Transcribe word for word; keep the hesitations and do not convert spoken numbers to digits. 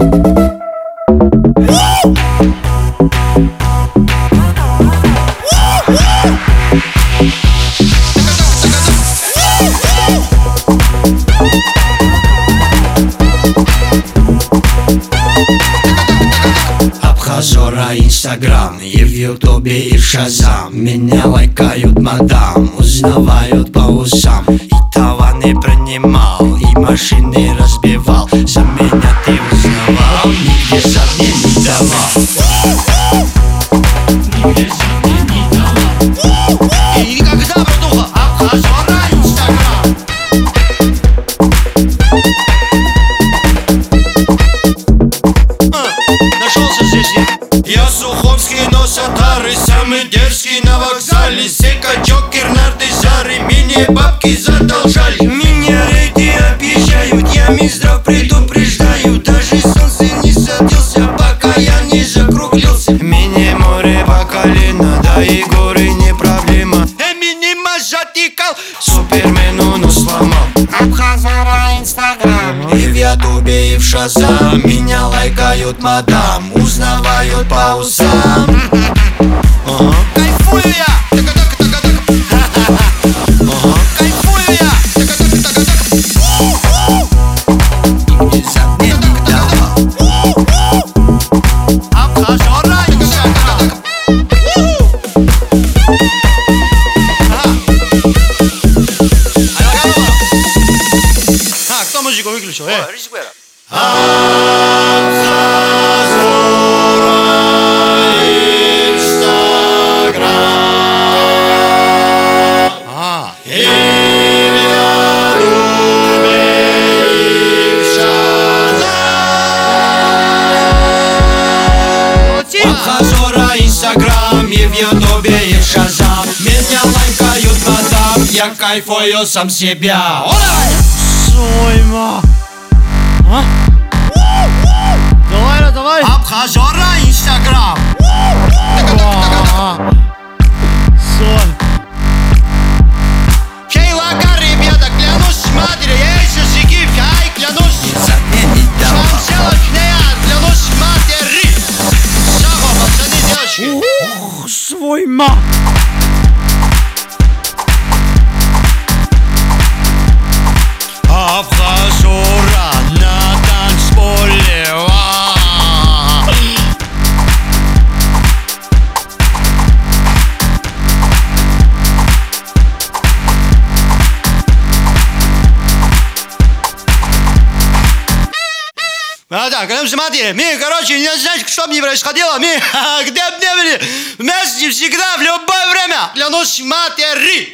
Абхазора Инстаграм, и в Ютубе, и в Шазам. Меня лайкают мадам, узнавают по усам. И таваны принимал, и машины разбивал. За меня ты узнавал, нигде задней не давал. Нигде задней не давал. И никогда, братуха, Абхазора Инстаграм. Нашелся здесь я. Я Суховский, но сатары, самый дерзкий на вокзале. Сека, Джокер, нардезары, меня бабки задолжали. Меня рейды объезжают, я миздрав предупреждаю. Даже солнце не садился, пока я не закруглился. Меня море по колено, да и горы не проблема. Эминема затыкал, супермену, но сломал. Абхазора Инстаграм, И в Ютубе, и в Шазам. Меня лайкают мадам, узнавают по усам. Ага. Кайфую я! Ага. Кайфую я! Нигде задней не давал. Абхазора Инстаграм. А, кто музыку выключил? Э? Абхазора Инстаграм, и в Ютубе, и в Шазам. Меня лайкают мадам, я кайфую сам себя. Сойма. А? Давай, ну, давай. Абхазора Инстаграм. Соль. Кейла ребята, клянусь матерью, я еще сики, ай, клянусь. Шамсела кнея, клянусь матери. Шаго, пацаны, девочки. Ох, свойма. Абхазора на танцполе. А так, ну смотри, мы, короче, не знаете, что бы ни происходило, мы где бы не были, вместе всегда, в любое время, клянусь матери.